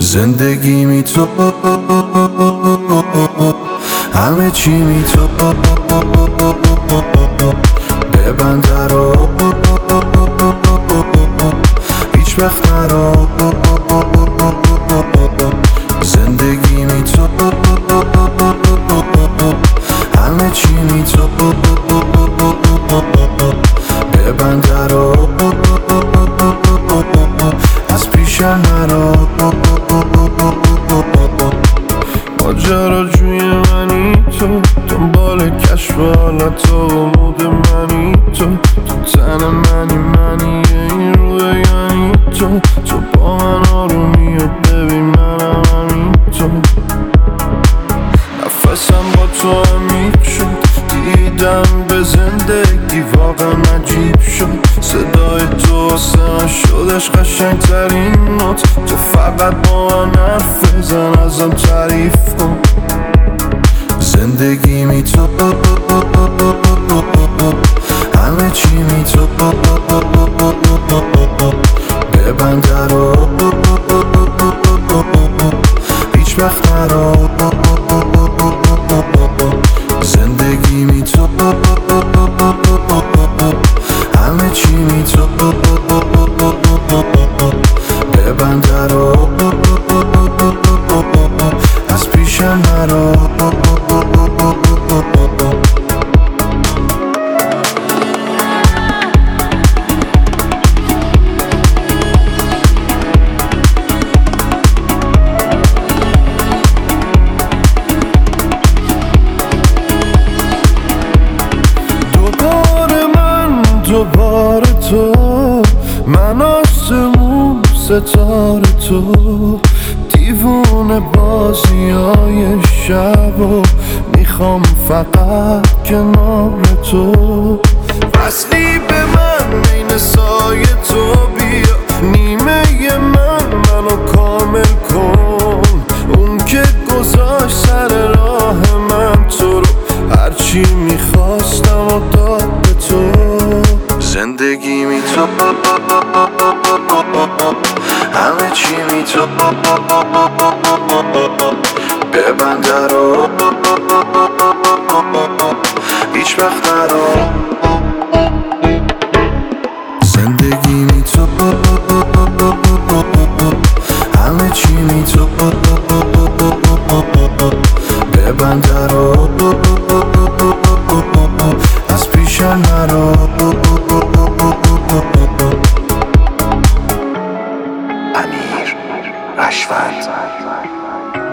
زندگی تو همه چی تو ببند رو هیچ وقت نرو زندگی تو همه چی تو ببند رو از پیشم نرو ماجراجوی منی تو دنبال کشف حالت و مود منی تو تن منی این رویانی تو با من آرومی و ببین منم همین تو نفسم با تو عمیق شد دیدم به زندگی واقعا عجیب شد صدای تو واسه شدش قشنگ ترین نوت تو فقط با من حرف بزن ازم تعریف کن زندگی تو همه چی تو ببند رو هیچ وقت نرو زندگی تو همه چی تو ببند رو از پیشم نرو دوباره تو من آسمون ستاره تو دیوونه بازی های شب و میخوام فقط کنار تو وصلی به من این سایه تو بیا نیمه منو کامل کن اون که گذاشت سر راه من تو رو هرچی میخواستم و داد به تو زندگی تو همه چی تو ببند رو هیچ وقت نرو زندگی تو همه چی تو ببند رو از پیشم نرو امیر رشوت